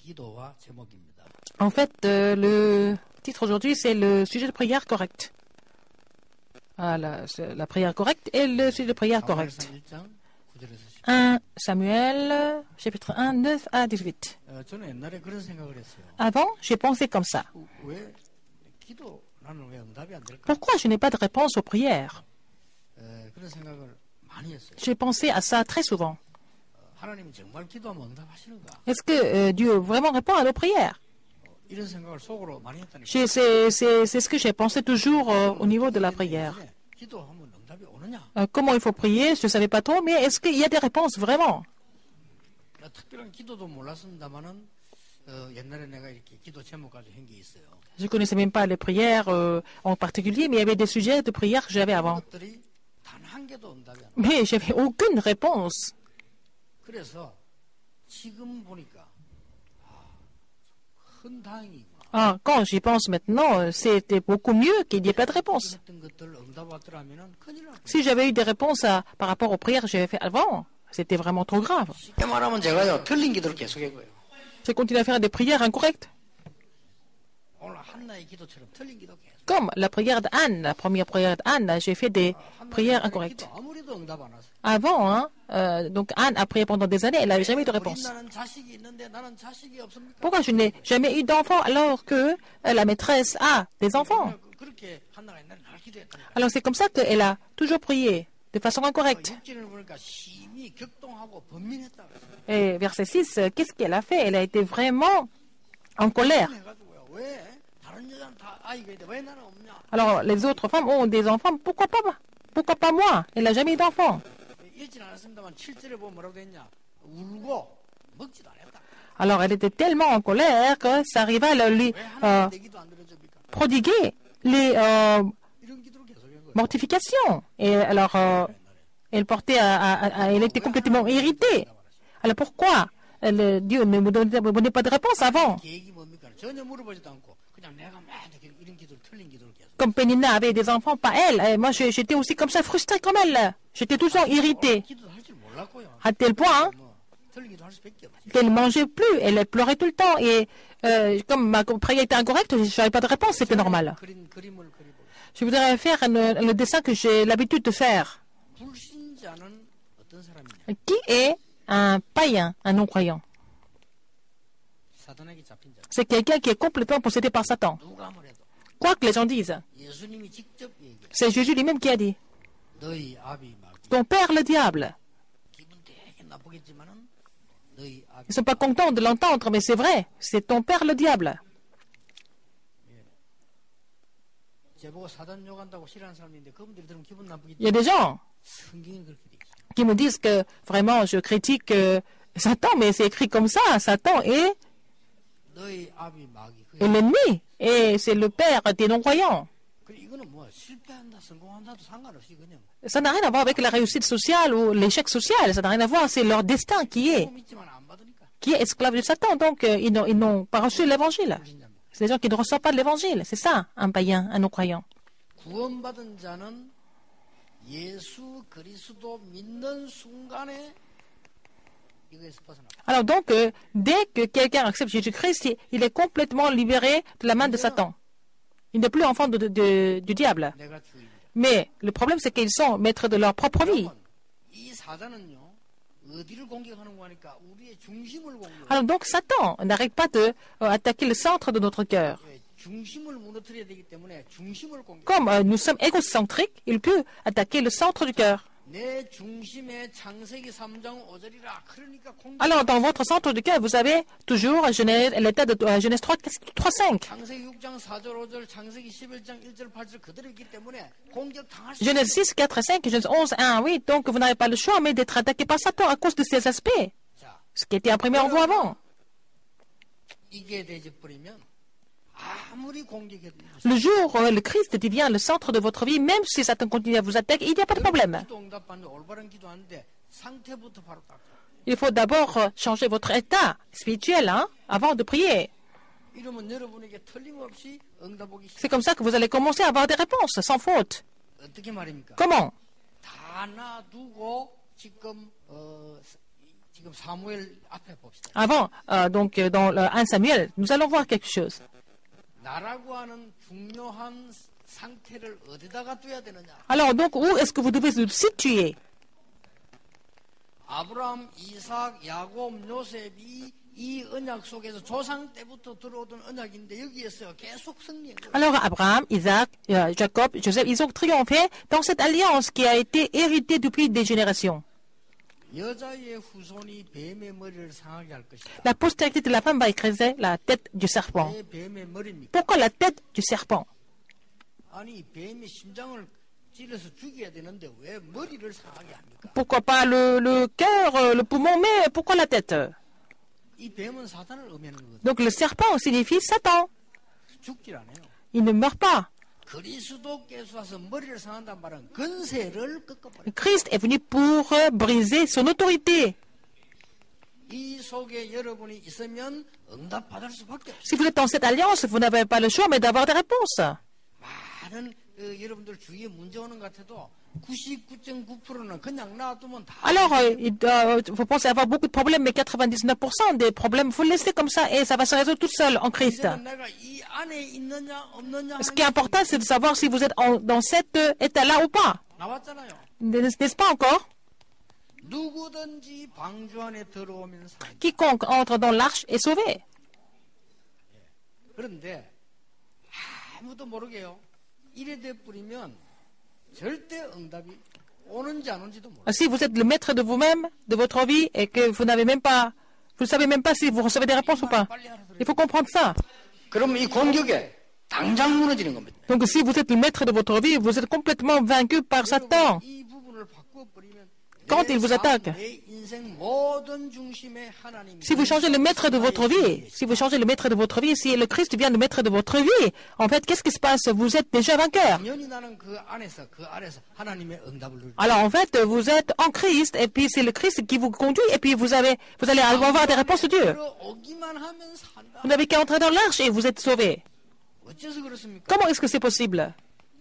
En fait, le titre aujourd'hui, c'est le sujet de prière correct. La prière correcte et le sujet de prière correct. 1 Samuel, chapitre 1, 9 à 18. Avant, j'ai pensé comme ça. Pourquoi je n'ai pas de réponse aux prières? J'ai pensé à ça très souvent. Est-ce que Dieu vraiment répond à nos prières? C'est ce que j'ai pensé toujours au niveau de la prière. Comment il faut prier, je ne savais pas trop, mais est-ce qu'il y a des réponses vraiment? Je ne connaissais même pas les prières en particulier, mais il y avait des sujets de prière que j'avais avant. Mais je n'avais aucune réponse. Quand j'y pense maintenant, c'était beaucoup mieux qu'il n'y ait pas de réponse. Si j'avais eu des réponses par rapport aux prières que j'avais faites avant, c'était vraiment trop grave. J'ai continué à faire des prières incorrectes. Comme la prière d'Anne, la première prière d'Anne, j'ai fait des prières incorrectes. Avant, donc Anne a prié pendant des années, elle n'avait jamais eu de réponse. Pourquoi je n'ai jamais eu d'enfant alors que la maîtresse a des enfants? Alors c'est comme ça qu'elle a toujours prié de façon incorrecte. Et verset 6, qu'est-ce qu'elle a fait? Elle a été vraiment en colère. Alors les autres femmes ont des enfants, pourquoi pas? Pourquoi pas moi? Elle n'a jamais eu d'enfant. Alors elle était tellement en colère que ça arriva à lui prodiguer les mortifications. Et alors elle était complètement irritée. Alors pourquoi Dieu ne me donnait pas de réponse avant? Comme Pénina avait des enfants, pas elle. Et moi, j'étais aussi comme ça, frustrée comme elle. J'étais toujours irritée. À tel point qu'elle ne mangeait plus. Elle pleurait tout le temps. Et comme ma prière était incorrecte, je n'avais pas de réponse. C'était normal. Je voudrais faire le dessin que j'ai l'habitude de faire. Qui est un païen, un non-croyant? C'est quelqu'un qui est complètement possédé par Satan. Quoi que les gens disent, c'est Jésus lui-même qui a dit, ton père le diable. Ils ne sont pas contents de l'entendre, mais c'est vrai, c'est ton père le diable. Il y a des gens qui me disent que vraiment je critique Satan, mais c'est écrit comme ça, Satan est l'ennemi, et c'est le père des non-croyants. Ça n'a rien à voir avec la réussite sociale ou l'échec social, ça n'a rien à voir, c'est leur destin qui est esclave de Satan, donc ils n'ont pas reçu l'évangile. C'est les gens qui ne reçoivent pas de l'évangile, c'est ça, un païen, un non-croyant. Alors donc, dès que quelqu'un accepte Jésus-Christ, il est complètement libéré de la main de Satan. Il n'est plus enfant du diable. Mais le problème, c'est qu'ils sont maîtres de leur propre vie. Alors donc, Satan n'arrête pas d'attaquer le centre de notre cœur. Comme nous sommes égocentriques, il peut attaquer le centre du cœur. Alors, dans votre centre du cœur, vous avez toujours l'état de Genèse 3, 5. Genèse 6, 4, 5, Genèse 11, 1, 8. Donc, vous n'avez pas le choix, mais d'être attaqué par Satan à cause de ces aspects. Ce qui était imprimé en vous avant. Le jour où le Christ devient le centre de votre vie, même si Satan continue à vous attaquer, il n'y a pas de problème. Il faut d'abord changer votre état spirituel avant de prier. C'est comme ça que vous allez commencer à avoir des réponses, sans faute. Comment? Avant, donc dans le 1 Samuel, nous allons voir quelque chose. Alors donc, où est-ce que vous devez vous situer? 아브라함, 이삭, 야곱, 요셉이 이 언약 속에서 조상 때부터 들어오던 언약인데 여기에서 계속 승리한 거예요. Alors Abraham, Isaac, Jacob, Joseph, ils ont triomphé dans cette alliance qui a été héritée depuis des générations. 여자의 후손이 뱀의 머리를 상하게 할 것이다. La postérité de la femme va écraser la tête du serpent. 왜 뱀의 머리입니까? Pourquoi la tête du serpent? 아니 뱀의 심장을 찔러서 죽여야 되는데 왜 머리를 상하게 합니까? Pourquoi pas le cœur, le poumon, mais pourquoi la tête? 이 뱀은 사탄을 의미하는 거거든요. Donc le serpent signifie Satan. 죽질 않아요. Il ne meurt pas. 그리스도께서 와서 머리를 상한다는 말은 근세를 꺾어버려요. Christ est venu pour briser son autorité. 이 속에 여러분이 있으면 응답받을 수밖에 없어요. Si vous êtes dans cette alliance, vous n'avez pas le choix mais d'avoir des réponses. 많은 여러분들 주위에 문제 오는 것 같아도 99.9%는 그냥 놔두면 다. Alors, vous pensez avoir beaucoup de problèmes, mais 99% des problèmes, vous le laissez comme ça et ça va se résoudre tout seul en Christ. 내가 이 안에 있느냐 없느냐. Ce qui est important, c'est de savoir si vous êtes dans cet état-là ou pas. 나왔잖아요. N'est-ce pas encore? 누구든지 방주 안에 들어오면 살. Quiconque entre dans l'arche est sauvé. 그런데 아무도 모르게요. 이래 돼 뿌리면 절대 응답이 오는지 안 오는지도 몰라요. Si vous êtes le maître de vous-même, de votre vie, et que vous n'avez même pas, vous ne savez même pas si vous recevez des réponses ou pas. Il faut comprendre ça. 그러면 이 공격에 당장 무너지는 겁니다. Donc si vous êtes le maître de votre vie, vous êtes complètement vaincu par Satan. 이 부분을 바꿔 버리면 Quand il vous attaque, 내 인생 모든 중심에 하나님이. si vous changez le maître de votre vie, si vous changez le maître de votre vie, si le Christ devient le maître de votre vie, en fait, qu'est-ce qui se passe? Vous êtes déjà vainqueur. 당연히 나는 그 안에서 그 아래서 하나님의 응답을 누릴. Alors en fait, vous êtes en Christ, et puis c'est le Christ qui vous conduit, et puis vous allez avoir des réponses de Dieu. 오기만 하면 산다. Vous n'avez qu'à entrer dans l'arche et vous êtes sauvé. 어째서 그렇습니까? Comment est-ce que c'est possible?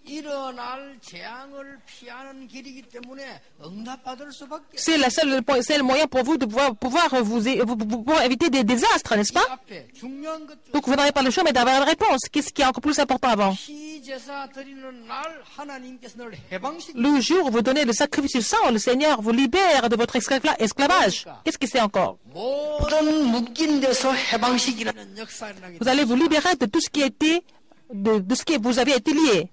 일어날 재앙을 피하는 길이기 때문에 응답받을 수밖에. C'est le moyen pour vous de pouvoir pouvoir éviter des désastres, n'est-ce pas? 앞에 중요한 것 중. Donc vous n'avez pas le choix, mais d'avoir une réponse. Qu'est-ce qui est encore plus important avant? 피 제사 드리는 날 하나님께서 늘 해방식. Le jour où vous donnez le sacrifice du sang, le Seigneur vous libère de votre esclavage. Qu'est-ce que c'est encore? 모든 묶인 데서 해방식이라는 역사가 일어나게. Vous allez vous libérer de tout ce qui a été, de ce qui vous avez été lié.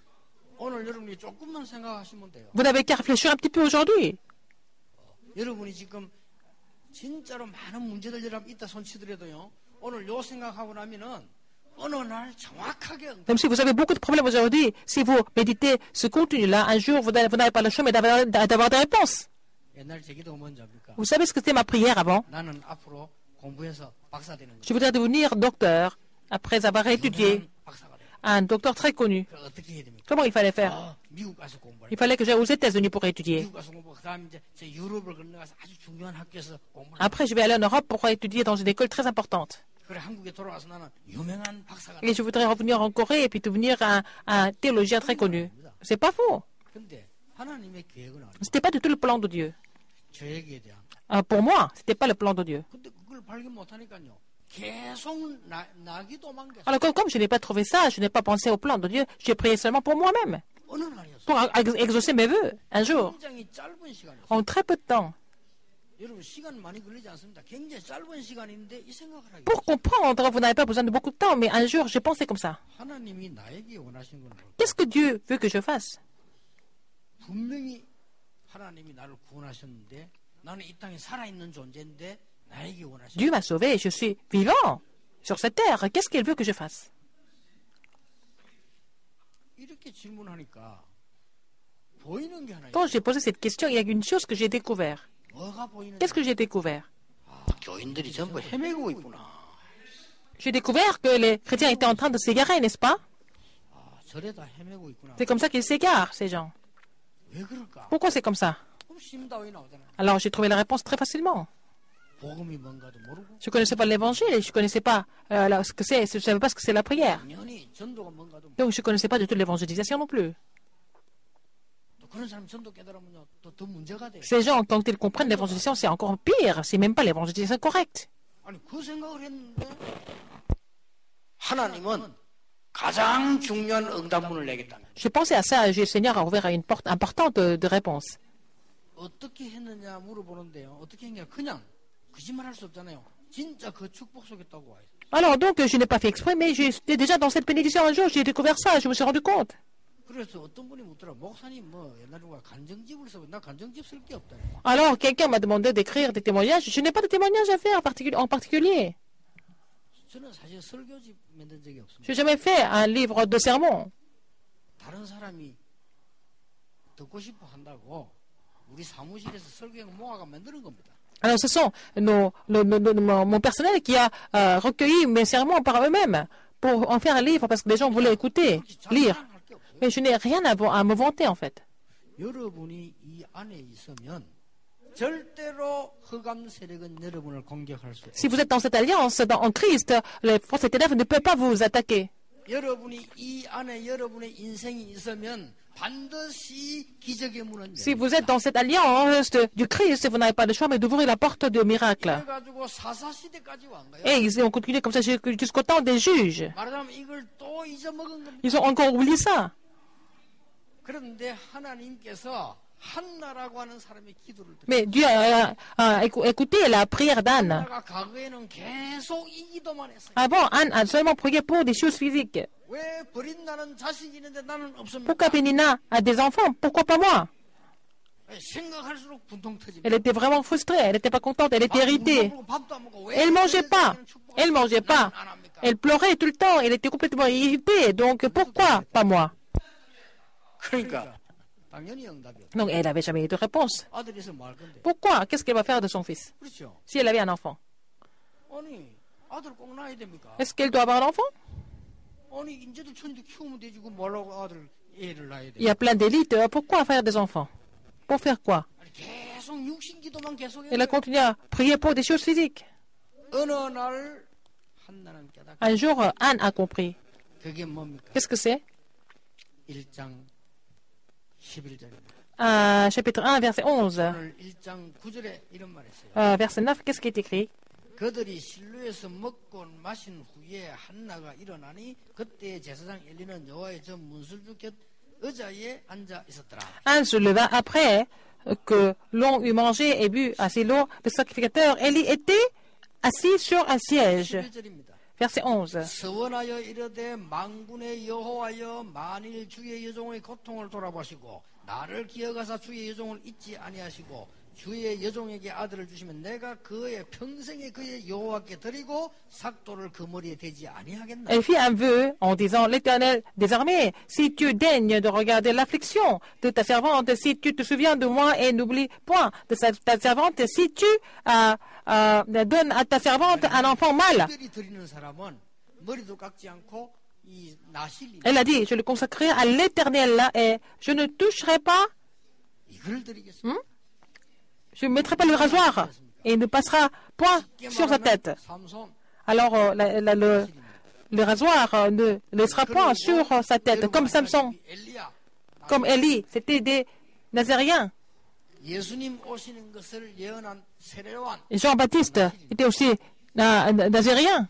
오늘 여러분이 조금만 생각하시면 돼요. Vous n'avez qu'à réfléchir un petit peu aujourd'hui. 여러분이 지금 진짜로 많은 문제들 여러분 있다 손치더라도요. 오늘 요 생각하고 나면은 어느 날 정확하게. Même si vous avez beaucoup de problèmes aujourd'hui, si vous méditez ce contenu-là, un jour vous n'avez pas le choix mais d'avoir des réponses. 옛날 제 기도가 뭔지 압니까? Vous savez ce que c'était ma prière avant? 나는 앞으로 공부해서 박사 되는 거예요. Je voudrais devenir docteur après avoir étudié. 박사가 돼요. Un docteur très connu. 그럼 어떻게 해야 됩니까? Comment il fallait faire? 미국 가서 공부를. Il fallait que j'aille aux États-Unis pour étudier. 미국 가서 공부. 그다음 이제 제 유럽을 건너가서 아주 중요한 학교에서 공부를. Après, je vais aller en Europe pour étudier dans une école très importante. 그래 한국에 돌아와서 나는 유명한 박사가. Et je voudrais revenir en Corée et puis devenir un théologien très connu. C'est pas faux. 근데 하나님의 계획은 아니에요. C'était pas du tout le plan de Dieu. 저에게 대한. Pour moi, c'était pas le plan de Dieu. 근데 그걸 발견 못하니까요. 계속 나기 도망갔어요. Alors, comme je n'ai pas trouvé ça, je n'ai pas pensé au plan de Dieu, j'ai prié seulement pour moi-même, 어느 날이었어요. pour exaucer mes vœux, un jour, 굉장히 짧은 시간이었어요. en très peu de temps. 여러분 시간 많이 걸리지 않습니다. 굉장히 짧은 시간인데 이 생각을 하게. Pour comprendre, vous n'avez pas besoin de beaucoup de temps, mais un jour, j'ai pensé comme ça. 하나님이 나에게 원하신 건 뭘까? Qu'est-ce que Dieu veut que je fasse? 분명히 하나님이 나를 구원하셨는데 나는 이 땅에 살아있는 존재인데 나에게 원하신. Dieu m'a sauvé, je suis vivant sur cette terre. Qu'est-ce qu'il veut que je fasse? 이렇게 질문하니까 보이는 게 하나 있어요. Quand j'ai posé cette question, il y a une chose que j'ai découvert. 뭐가 보이는지. Qu'est-ce que j'ai découvert? 아, 교인들이 전부 헤매고 있구나. J'ai découvert que les chrétiens étaient en train de s'égarer, n'est-ce pas? 아, 저래다 헤매고 있구나. C'est comme ça qu'ils s'égarent, ces gens. 왜 그럴까? Pourquoi c'est comme ça? 그럼 심다윈이 나오잖아요. Alors j'ai trouvé la réponse très facilement. 복음이 뭔가도 모르고 Je ne connaissais pas l'évangile, je ne connaissais pas ce que c'est, je ne savais pas ce que c'est la prière. 당연히 전도가 뭔가도 모르고 Donc je ne connaissais pas du tout l'évangélisation non plus. 또 Ces gens, quand ils comprennent l'évangélisation, c'est encore pire. C'est même pas l'évangélisation correcte. 아니, 그 생각을 했는데 하나님은 가장 중요한 응답문을 내겠다는. Je pensais à ça, le Seigneur a ouvert une porte importante de réponse. 어떻게 했느냐 물어보는데요. 어떻게 했냐? 그냥 거짓말할 수 없잖아요. 진짜 그 축복 속에 있다고 와요. Alors donc, je n'ai pas fait exprès, mais j'étais déjà dans cette bénédiction un jour, j'ai découvert ça, je me suis rendu compte. 그래서 어떤 분이 묻더라. 목사님 뭐 옛날에 간증집을 써. 나 간증집 쓸 게 없다. Alors, quelqu'un m'a demandé d'écrire des témoignages. Je n'ai pas de témoignages à faire en particulier. 저는 사실 설교집 만든 적이 없습니다. Je n'ai jamais fait un livre de sermon. 다른 사람이 듣고 싶어 한다고 우리 사무실에서 설교형 모아가 만드는 겁니다. Alors, ce sont mon personnel qui a recueilli mes sermons par eux-mêmes pour en faire un livre parce que les gens voulaient écouter, lire. Mais je n'ai rien à me vanter en fait. 여러분이 이 안에 있으면 절대로 흑암 세력은 여러분을 공격할 수 없어요. Si vous êtes dans cette alliance, en Christ, les forces des ténèbres ne peuvent pas vous attaquer. 여러분이 이 안에 여러분의 인생이 있으면 반드시 기적의 문은 열립니다. Si vous êtes dans cette alliance du Christ, vous n'avez pas de choix mais d'ouvrir la porte de miracle. 그래가지고 사사시대까지 온 거예요. Et ils ont continué comme ça jusqu'au temps des juges. 말하자면 이걸 또 잊어먹은 겁니다. Ils ont encore oublié ça. 그런데 하나님께서 한나라고 하는 사람의 기도를 듣고 Mais Dieu a écouté la prière d'Anne. 한나가 과거에는 계속 이 기도만 했어요. Avant, Anne a seulement prié pour des choses physiques. 왜 버린 나는 자식이 있는데 나는 없습니까? Pourquoi Pénina a des enfants? Pourquoi pas moi? 생각할수록 분통 터집니다. Elle était vraiment frustrée, elle n'était pas contente, elle était irritée. 밥도 안 먹고 왜 Elle mangeait pas. Elle mangeait pas. 안 합니까? Elle pleurait tout le temps, elle était complètement irritée. Donc pourquoi pas moi? 그러니까 당연히 응답이었다. Donc elle n'avait jamais eu de réponse. 아들이 있으면 뭐 할 건데? Pourquoi? Qu'est-ce qu'elle va faire de son fils? 그렇죠. Si elle avait un enfant. 아니 아들 꼭 낳아야 됩니까? Est-ce qu'elle doit avoir un enfant? 아니 인제도 천지 키우면 되지 그 뭐라고 아들 애를 낳아야 돼? Il y a plein d'élites. Pourquoi faire des enfants? Pour faire quoi? 아니, 계속 육신 기도만 계속 Elle a continué à prier pour des choses physiques. 어느 날 한나는 깨닫고 Un jour, Anne a compris. 그게 뭡니까? Qu'est-ce que c'est? 1장 11절입니다. Chapitre 1, verset 11. 오늘 1장 9절에 이런 말 했어요. Verset 9, qu'est-ce qui est écrit? 그들이 실로에서 먹고 마신 후에 한나가 일어나니 그때 제사장 엘리는 여호와의 전 문설주 곁 의자에 앉아 있었더라. Anne se leva après que l'on eut mangé et bu à Silo, le sacrificateur Élie était assis sur un siège. 11절입니다. Verset 11. 서원하여 이르되 만군의 여호와여 만일 주의 여종의 고통을 돌아보시고 나를 기억하사 주의 여종을 잊지 아니하시고 주의 여종에게 아들을 주시면 내가 그의 평생에 그의 여호와께 드리고 삭도를 그 머리에 대지 아니하겠나. Elle fit un vœu en disant, l'Éternel des armées, si tu daignes de regarder l'affliction de ta servante, si tu te souviens de moi et n'oublie point de ta servante, si tu donnes à ta servante un enfant mâle. 특별히 드리는 사람은 머리도 깎지 않고 이 나실이 Elle a dit, je le consacrerai à l'Éternel là et je ne toucherai pas, 이걸 드리겠습니다. je ne mettrai pas le rasoir et il ne passera point sur sa tête. 삼손 Alors le rasoir ne laissera point sur sa tête, comme Samson, 엘리야 comme Élie, c'était des Nazériens. 예수님 오시는 것을 예언한 세례요한 Jean-Baptiste était aussi nazérien.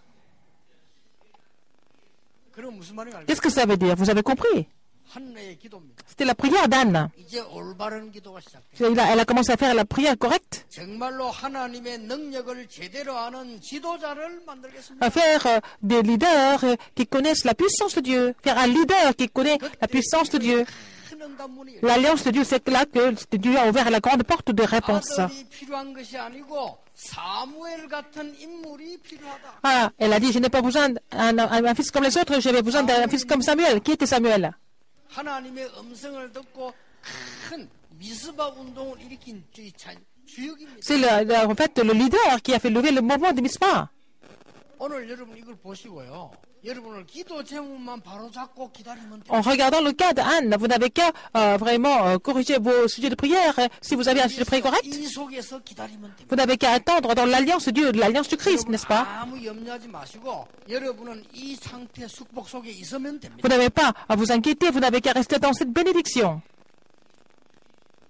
그럼 무슨 말인가 알죠? Qu'est-ce que ça veut dire? Vous avez compris? 한나의 기도입니다. C'était la prière d'Anne. 이제 올바른 기도가 시작돼. Elle a commencé à faire la prière correcte, 정말로 하나님의 능력을 제대로 아는 지도자를 만들겠습니다. à faire des leaders qui connaissent la puissance de Dieu, faire un leader qui connaît la puissance de Dieu. 큰 응답문이 L'alliance de Dieu, c'est là que Dieu a ouvert la grande porte de réponse. 아들이 필요한 것이 아니고 사무엘 같은 인물이 필요하다. Ah, elle a dit, je n'ai pas besoin d'un fils comme les autres, j'avais besoin d'un fils comme Samuel. Qui était Samuel? 하나님의 음성을 듣고 큰 미스바 운동을 일으킨 주역입니다. C'est en fait le leader qui a fait lever le mouvement de Mispa. 오늘 여러분 이걸 보시고요. 여러분을 기도 제목만 바로 잡고 기다리면 돼요. En regardant le cas d'Anne, vous n'avez qu'à vraiment corriger vos sujets de prière. Si vous avez un sujet de prière correct, 이 속에서 기다리면 됩니다. vous n'avez qu'à attendre dans l'alliance de Dieu, l'alliance du Christ, n'est-ce pas? 아무 염려하지 마시고 여러분은 이 상태 축복 속에 있으면 됩니다. Vous n'avez pas à vous inquiéter, vous n'avez qu'à rester dans cette bénédiction.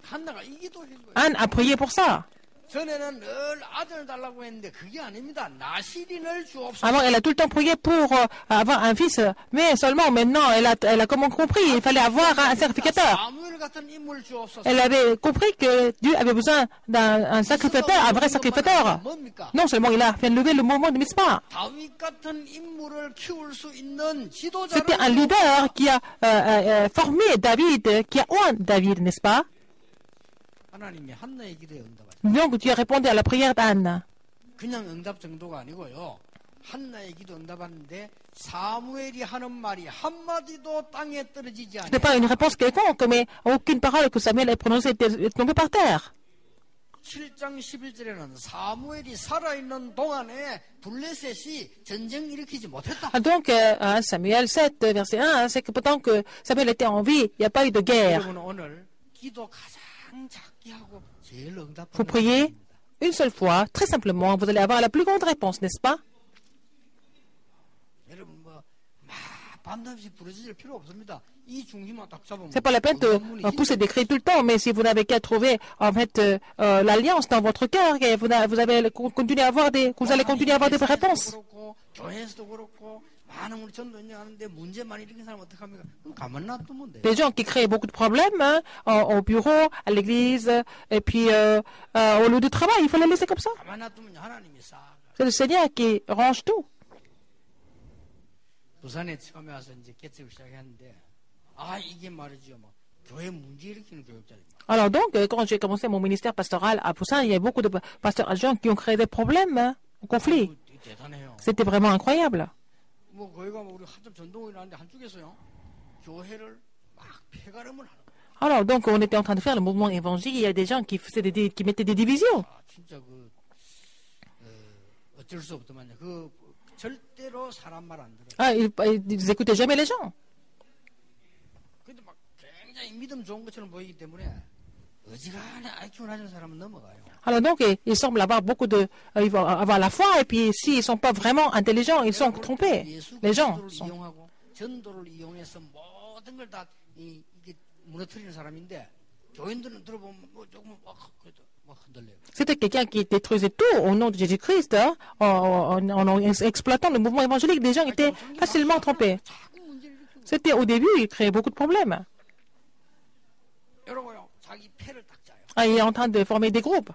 한나가 이 기도를 한 거예요. Anne a prié pour ça. 전에는 늘 아들을 달라고 했는데 그게 아닙니다. 나시린을 주옵소서. Avant, elle a tout le temps prié pour avoir un fils, mais seulement maintenant, elle a comment compris, il fallait avoir un sacrificateur. 사무엘 같은 인물 주옵소서. Elle avait compris que Dieu avait besoin d'un sacrificateur, un vrai sacrificateur. 뭡니까? Non seulement il a fait lever le mouvement de Mitzpah. 다윗 같은 인물을 키울 수 있는 C'était un 지도자를 leader qui a formé David, qui a oint David, n'est-ce pas? 하나님이 한나의 기도에 응답하셨어요. Donc Dieu répondait à la prière d'Anne. 그냥 응답 정도가 아니고요. 한나의 기도 응답하는데 사무엘이 하는 말이 한마디도 땅에 떨어지지 Ce n'est pas une 않아요. réponse quelconque, mais aucune parole que Samuel ait prononcée est tombée par terre. 7장 11절에는 사무엘이 살아있는 동안에 블레셋이 전쟁 일으키지 못했다. Donc, Samuel 7, verset 1, c'est que pendant que Samuel était en vie, il n'y a pas eu de guerre. 여러분 오늘 기도 가장 작게 하고 제일 Vous 응답하는 priez 사람입니다. une seule fois, très simplement, vous allez avoir la plus grande réponse, n'est-ce pas? 여러분 밤낮이 부러질 필요 없습니다. 이 중심만 딱 잡으면 C'est pas la peine de pousser des cris tout le temps, mais si vous n'avez qu'à trouver en fait l'alliance dans votre cœur, et vous allez continuer à avoir des réponses. 그렇고 교회에서도 그렇고 많은 우리 전도 인정하는데 문제만 일으킨 사람 어떡합니까? 그럼 가만 놔두면 돼요. Des gens qui créent beaucoup de problèmes au bureau, à l'église, et puis au lieu de travail, il faut les laisser comme ça. 가만 놔두면 하나님이 싹. C'est le Seigneur qui range tout. 부산에 처음에 와서 이제 개척을 시작했는데 이게 말이죠 뭐 교회 문제 일으키는 교육자입니다. Alors donc, quand j'ai commencé mon ministère pastoral à Poussin, il y a beaucoup de pasteurs adjoints qui ont créé des problèmes, conflits. 대단해요. C'était vraiment incroyable. 뭐 거기가 뭐 우리 한참 전동을 하는데 한쪽에서요 교회를 막 폐가름을 하는 거예요. Alors donc, on était en train de faire le mouvement évangile, il y a des gens qui mettaient des divisions. 진짜 어쩔 수 없더만요. 절대로 사람 말 안 들어요. Ils n'écoutaient jamais les gens. 근데 막 굉장히 믿음 좋은 것처럼 보이기 때문에 어지간히 IQ 낮은 사람은 넘어가요. Alors donc, ils semblent avoir ils vont avoir la foi, et puis s'ils ne sont pas vraiment intelligents, ils sont trompés. Les gens sont. 이용하고 전도를 이용해서 모든 걸 다 이게 무너뜨리는 사람인데 교인들은 들어보면 뭐 조금 막 흔들려요. C'était quelqu'un qui détruisait tout au nom de Jésus-Christ, hein, en exploitant le mouvement évangélique. Les gens étaient facilement trompés. 자꾸 문제를 일으키고 C'était au début, il créait beaucoup de problèmes. 이러고요. 자기 패를 딱 짜요. Il est en train de former des groupes.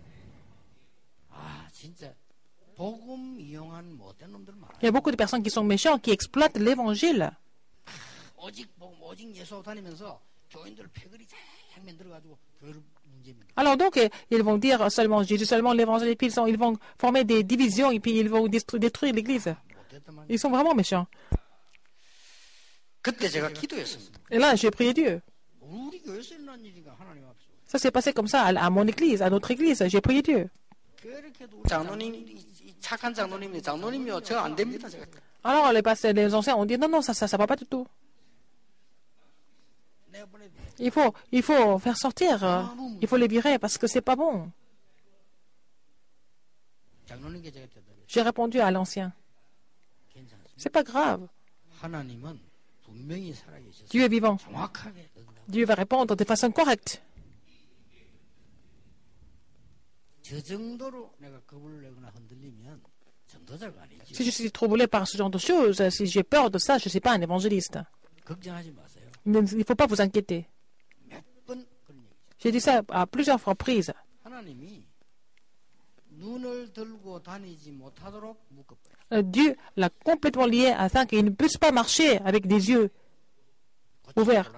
진짜 복음 이용한 못된 놈들 많아요. Il y a beaucoup de personnes qui sont méchants, qui exploitent l'évangile. 오직 복음, 오직 예수하고 다니면서 교인들 패거리 쫙 만들어가지고 교회를 문제입니다. Alors donc, ils vont dire seulement Jésus, seulement l'évangile, et puis ils vont former des divisions, et puis ils vont détruire l'église. Ils sont vraiment méchants. 그때 제가 기도했습니다. Et là, j'ai prié Dieu. 우리 교회에서 일어난 일이가 하나님 앞에서. Ça s'est passé comme ça à mon église, à notre église. J'ai prié Dieu. 장로님, 착한 장로님이 장로님이요, 저 안 됩니다. 제가. Alors les anciens ont dit non, ça va pas du tout. Il faut faire sortir, il faut les virer parce que c'est pas bon. J'ai répondu à l'ancien. C'est pas grave. Dieu est vivant. Dieu va répondre de façon correcte. Si je suis troublé par ce genre de choses, si j'ai peur de ça, je ne suis pas un évangéliste. Il ne faut pas vous inquiéter. J'ai dit ça à plusieurs reprises. Dieu l'a complètement lié afin qu'il ne puisse pas marcher avec des yeux ouverts.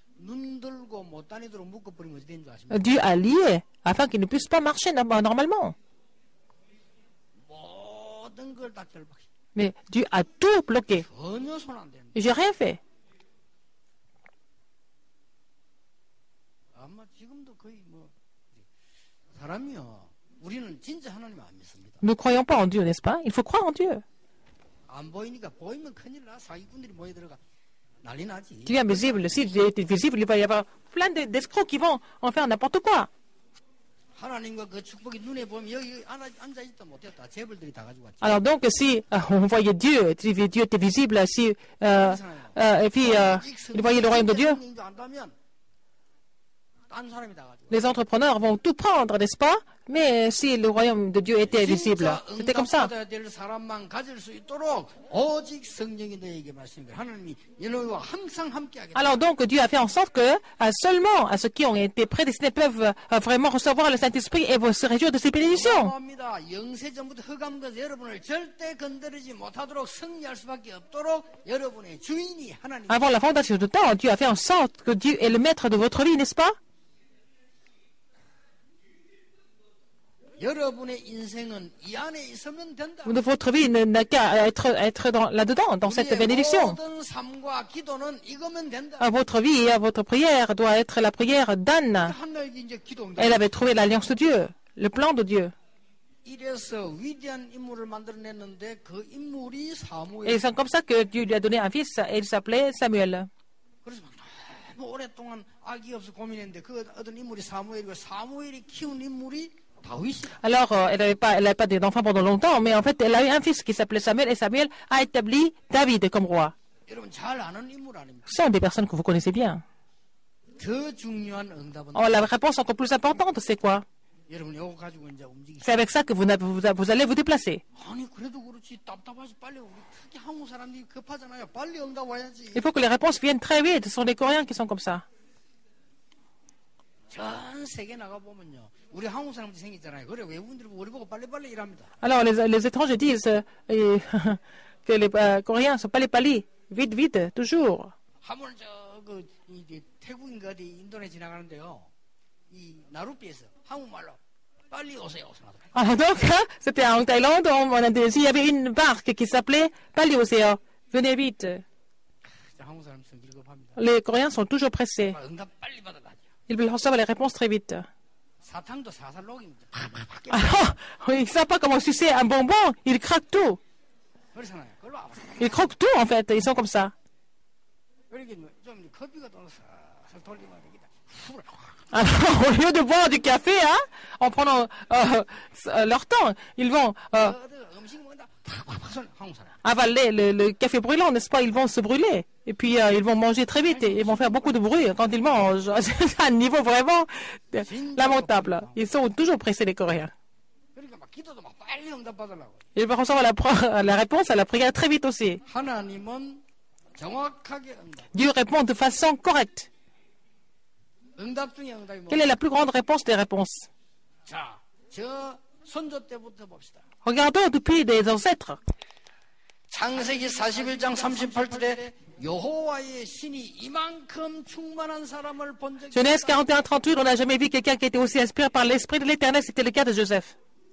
Dieu a lié afin qu'il ne puisse pas marcher normalement. Mais Dieu a tout bloqué. Et j'ai rien fait. Nous ne croyons pas en Dieu, n'est-ce pas? Il faut croire en Dieu. Dieu est invisible. S'il était visible, il va y avoir plein d'escrocs qui vont en faire n'importe quoi. Alors donc, si on voyait Dieu, Dieu était visible, si, et puis il voyait le royaume de Dieu, 딴 사람이 다 가지고. Les entrepreneurs vont tout prendre, n'est-ce pas? Mais si le royaume de Dieu était visible, c'était comme ça. 응답받아야 될 사람만 가질 수 있도록 오직 성령이 너에게 말씀입니다. 하나님이 너희와 항상 함께하겠다. Alors donc, Dieu a fait en sorte que seulement à ceux qui ont été prédestinés peuvent vraiment recevoir le Saint-Esprit et se réjouir de ses bénédictions. 영세전부터 흑암에서 여러분을 절대 건드리지 못하도록 승리할 수밖에 없도록 여러분의 주인이 하나님. Avant la fondation du temps, Dieu a fait en sorte que Dieu est le maître de votre vie, n'est-ce pas? 여러분의 인생은 이 안에 있으면 된다. Votre vie n'a qu'à être là-dedans, dans cette bénédiction. 모든 삶과 기도는 이거면 된다. Votre vie et votre prière doit être la prière d'Anne. 하나님이 이제 기도. Elle avait trouvé l'alliance de Dieu, le plan de Dieu. 이래서 위대한 인물을 만들어냈는데 그 인물이 사무엘. Et c'est comme ça que Dieu lui a donné un fils et il s'appelait Samuel. 그래서 너무 오랫동안 아기 없어 고민했는데 그 어떤 인물이 사무엘이고 사무엘이 키운 인물이 Alors, elle n'avait pas d'enfant pendant longtemps, mais en fait, elle a eu un fils qui s'appelait Samuel, et Samuel a établi David comme roi. Ce sont des personnes que vous connaissez bien. Oh, la réponse encore plus importante, c'est quoi? C'est avec ça que vous allez vous déplacer. Il faut que les réponses viennent très vite. Ce sont les Coréens qui sont comme ça. Alors, les étrangers disent que les Coréens ne sont pas les palis. Vite, vite, toujours. Alors donc, c'était en Thaïlande, en Indonésie, il y avait une barque qui s'appelait Pali Océan. Venez vite. Les Coréens sont toujours pressés. Ils veulent recevoir les réponses très vite. Alors, ils ne savent pas comment sucer un bonbon, ils craquent tout. Ils croquent tout, en fait, ils sont comme ça. Alors, au lieu de boire du café, hein, en prenant leur temps, ils vont avaler le café brûlant, n'est-ce pas? Ils vont se brûler. Et puis, ils vont manger très vite et ils vont faire beaucoup de bruit quand ils mangent. C'est un niveau vraiment lamentable. Ils sont toujours pressés, les Coréens. Ils vont recevoir la réponse à la prière très vite aussi. Dieu répond de façon correcte. Quelle est la plus grande réponse des réponses? Regardons depuis des ancêtres. 창세기 41장 38절에 여호와의 신이 이만큼 충만한 사람을 본 적이 Genèse 41-38, on n'a jamais vu quelqu'un qui était aussi inspiré par l'Esprit de l'Éternel. C'était le cas de Joseph.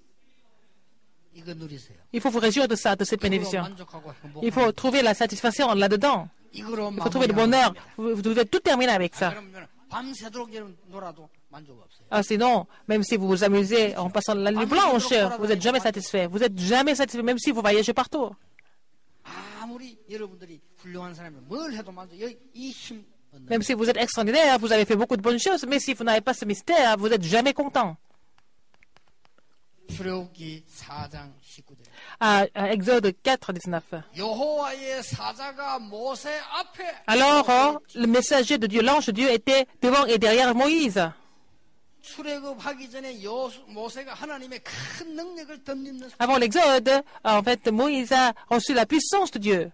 Il faut vous réjouir de ça, de cette bénédiction. Il faut trouver la satisfaction là-dedans. Il faut trouver le bonheur. Vous devez tout terminer avec ça. Ah, sinon, même si vous vous amusez en passant la nuit blanche, vous n'êtes jamais satisfait. Vous n'êtes jamais satisfait, même si vous voyagez partout. Même si vous êtes extraordinaire, vous avez fait beaucoup de bonnes choses, mais si vous n'avez pas ce mystère, vous n'êtes jamais content. Exode 4, 19. Alors, le messager de Dieu, l'ange de Dieu, était devant et derrière Moïse. Avant l'exode, en fait, Moïse a reçu la puissance de Dieu.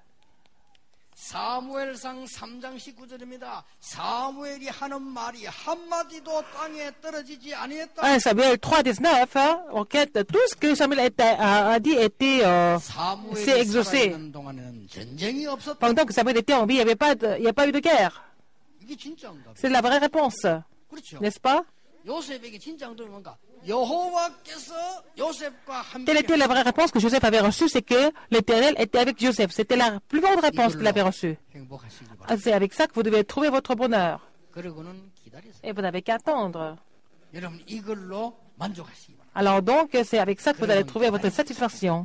사무엘상 3장 19절입니다. 사무엘이 하는 말이 한마디도 땅에 떨어지지 아니했다. 1 Samuel 3:19, en fait, tout ce que Samuel a dit s'est exaucé. Pendant que Samuel était en vie, il n'y a pas eu de guerre. C'est la vraie réponse, n'est-ce pas? Quelle était la vraie réponse que Joseph avait reçue? C'est que l'Éternel était avec Joseph. C'était la plus grande réponse qu'il avait reçue. C'est avec ça que vous devez trouver votre bonheur. Et vous n'avez qu'à attendre. Alors donc, c'est avec ça que vous allez trouver votre satisfaction.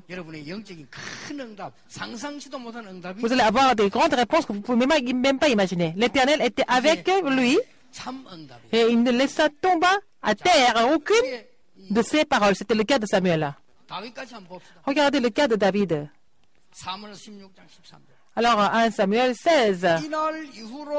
Vous allez avoir des grandes réponses que vous ne pouvez même pas imaginer. L'Éternel était avec lui. Et il ne laissa tomber à terre aucune de ses paroles. C'était le cas de Samuel. Regardez le cas de David. Alors, 1 Samuel 16.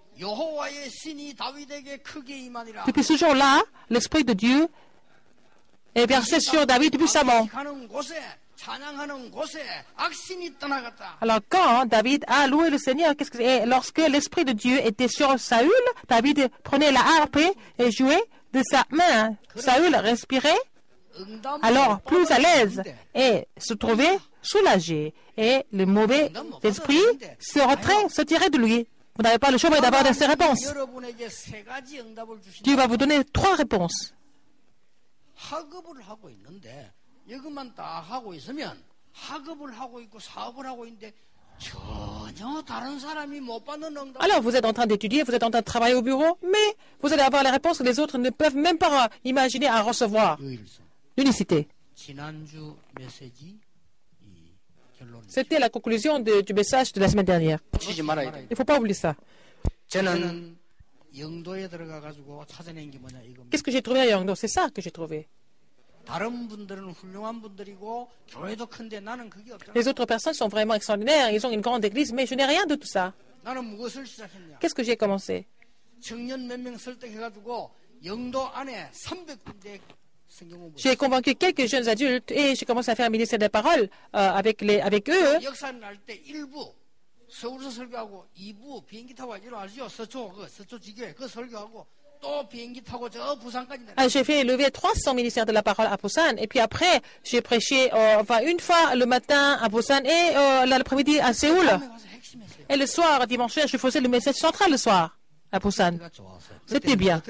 여호와의 신이 다윗에게 크게 임하니라. Depuis ce jour-là, l'Esprit de Dieu est versé sur David puissamment. 가는 곳에 찬양하는 곳에 악신이 떠나갔다. Alors quand David a loué le Seigneur, qu'est-ce que et lorsque l'Esprit de Dieu était sur Saül, David prenait la harpe et jouait de sa main. Saül respirait alors plus à l'aise et se trouvait soulagé. Et le mauvais esprit se tirait de lui. Vous n'avez pas le choix d'avoir ces réponses. 여러분에게 세 가지 응답을 주신다. Dieu va vous donner 3 réponses. 학업을 하고 있는데 이것만 딱 하고 있으면 학업을 하고 있고 사업을 하고 있는데 전혀 다른 사람이 못 받는 응답. Alors, vous êtes en train d'étudier, vous êtes en train de travailler au bureau, mais vous allez avoir les réponses que les autres ne peuvent même pas imaginer à recevoir. 유일성. L'unicité. 지난주 메시지 이 결론. C'était la conclusion du message de la semaine dernière. 치지 말아야 돼. Il ne faut pas oublier ça. 저는 영도에 들어가 가지고 찾아낸 게 뭐냐 이겁니다. Qu'est-ce que j'ai trouvé à Yangdo? C'est ça que j'ai trouvé. 다른 분들은 훌륭한 분들이고 교회도 큰데 나는 그게 없잖아. Les autres personnes sont vraiment extraordinaires, ils ont une grande église, mais je n'ai rien de tout ça. 나는 무엇을 시작했냐? Qu'est-ce que j'ai commencé? 청년 몇 명 설득해 가지고 영도 안에 300군데 성경 공부. J'ai convaincu quelques jeunes adultes et j'ai commencé à faire un ministère des paroles avec eux. 역사 날 때 1부 서울에서 설교하고 2부 비행기 타고 일어나죠. 서초 지교회 그 설교하고 또 비행기 타고 저 부산까지 내려. J'ai fait lever 300 ministères de la parole à Busan et puis après j'ai prêché une fois le matin à Busan et l'après-midi à Séoul. Et le soir, dimanche, je faisais le message central le soir à Busan. C'était bien.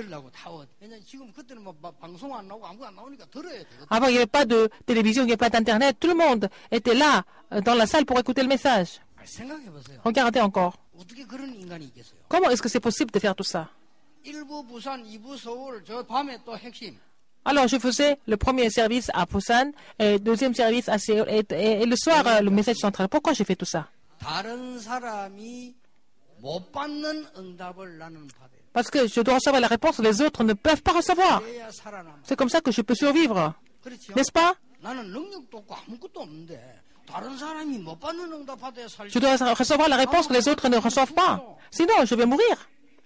Avant, il n'y avait pas de télévision, il n'y avait pas d'internet. Tout le monde était là dans la salle pour écouter le message. Regardez encore. Comment est-ce que c'est possible de faire tout ça? Alors, je faisais le premier service à Busan, et le deuxième service à Séoul, et le soir, le message central. Pourquoi j'ai fait tout ça? Parce que je dois recevoir la réponse que les autres ne peuvent pas recevoir. C'est comme ça que je peux survivre. N'est-ce pas? Je dois recevoir la réponse que les autres ne reçoivent pas. Sinon, je vais mourir.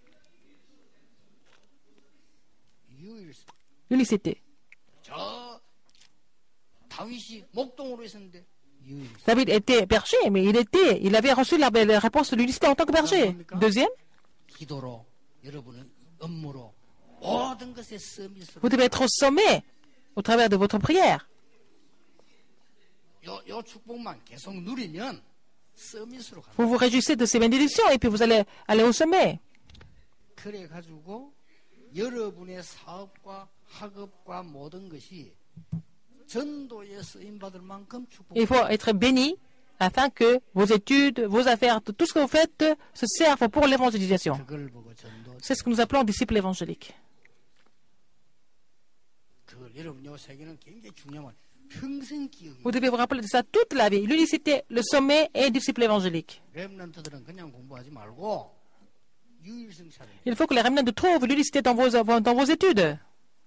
L'unicité. David était berger, mais il avait reçu la réponse de l'unicité en tant que berger. Deuxième, vous devez être au sommet au travers de votre prière. Vous vous réjouissez de ces bénédictions et puis vous allez aller au sommet. Il faut être béni afin que vos études, vos affaires, tout ce que vous faites se servent pour l'évangélisation. C'est ce que nous appelons disciples évangéliques. Vous devez vous rappeler de ça toute la vie. L'unicité, le sommet et disciples évangéliques. Il faut que les remnants trouvent l'unicité dans vos études.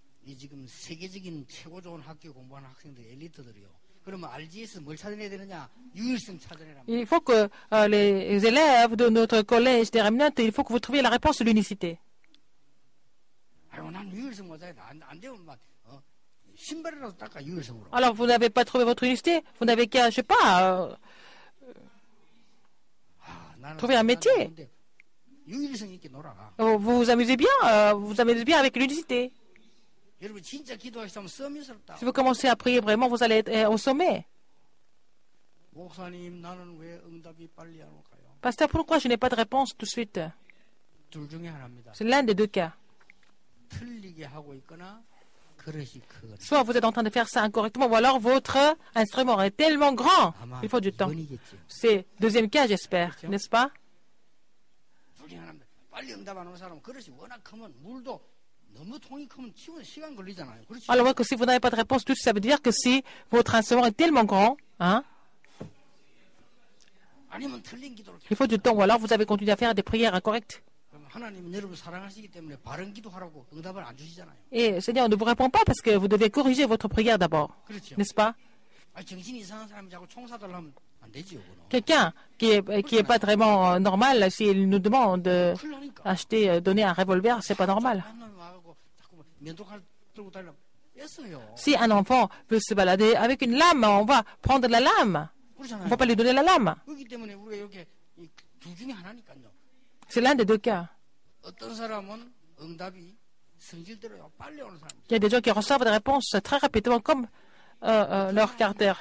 Il faut que les élèves de notre collège des remnants, il faut que vous trouviez la réponse de l'unicité. Alors, vous n'avez pas trouvé votre unicité, vous n'avez qu'à, je sais pas, trouver un métier. Vous vous amusez bien avec l'unicité. Si vous commencez à prier vraiment, vous allez être au sommet. Pasteur, pourquoi je n'ai pas de réponse tout de suite? C'est l'un des deux cas. Soit vous êtes en train de faire ça incorrectement, ou alors votre instrument est tellement grand. Il faut du temps. C'est le deuxième cas, j'espère, n'est-ce pas? Alors que si vous n'avez pas de réponse, tout ça veut dire que si votre instrument est tellement grand, il faut du temps, ou alors vous avez continué à faire des prières incorrectes. Et le Seigneur ne vous répond pas parce que vous devez corriger votre prière d'abord, n'est-ce pas? 정신이 이상한 사람이 자꾸 총 사달라면 안 되지요. Quelqu'un qui est pas vraiment normal, s'il nous demande d'acheter, donner un revolver, c'est pas normal. Si un enfant veut se balader avec une lame, on va prendre la lame. On ne va pas lui donner la lame. C'est l'un des deux cas. Il y a des gens qui reçoivent des réponses très rapidement comme leur caractère.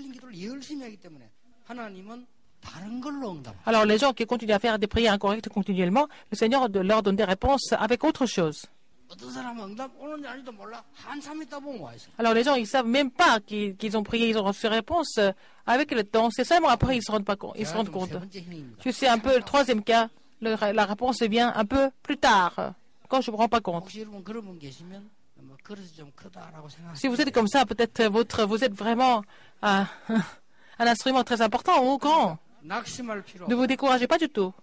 Alors les gens qui continuent à faire des prières incorrectes continuellement, le Seigneur leur donne des réponses avec autre chose. Alors les gens, ils ne savent même pas qu'ils ont prié, ils ont reçu réponse avec le temps. C'est seulement après ils se rendent compte. Je sais un peu le troisième cas, la réponse vient un peu plus tard, quand je ne me rends pas compte. Si vous êtes comme ça, peut-être vous êtes vraiment un instrument très important ou grand. Ne vous découragez pas du tout.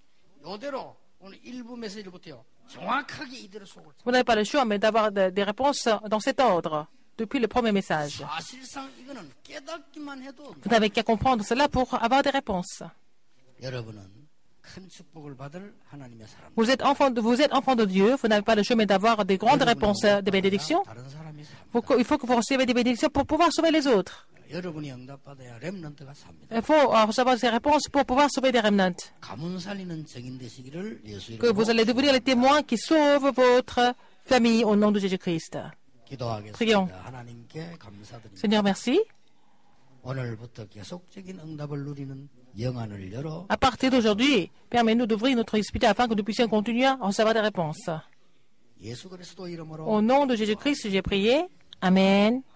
Vous n'avez pas le choix, mais d'avoir des réponses dans cet ordre, depuis le premier message. Vous n'avez qu'à comprendre cela pour avoir des réponses. Vous êtes enfant de Dieu, vous n'avez pas le choix, mais d'avoir des grandes réponses, des bénédictions. Il faut que vous receviez des bénédictions pour pouvoir sauver les autres. Il faut recevoir ces réponses pour pouvoir sauver des remnants. Que vous allez devenir les témoins qui sauvent votre famille au nom de Jésus-Christ. Prions. Seigneur, merci. À partir d'aujourd'hui, permets-nous d'ouvrir notre esprit afin que nous puissions continuer à recevoir des réponses. Au nom de Jésus-Christ, j'ai prié. Amen.